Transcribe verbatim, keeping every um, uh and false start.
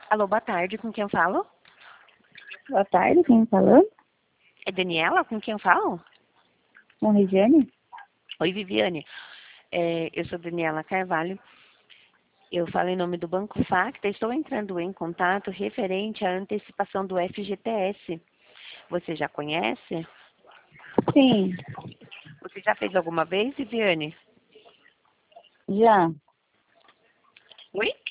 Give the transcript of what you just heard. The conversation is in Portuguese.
Alô, boa tarde, com quem eu falo? Boa tarde, quem tá falando? É Daniela, com quem eu falo? Com Regiane? Oi, Viviane. É, eu sou Daniela Carvalho. Eu falo em nome do Banco Facta. Estou entrando em contato referente à antecipação do F G T S. Você já conhece? Sim, Você já fez alguma vez, Viviane? já. Oi?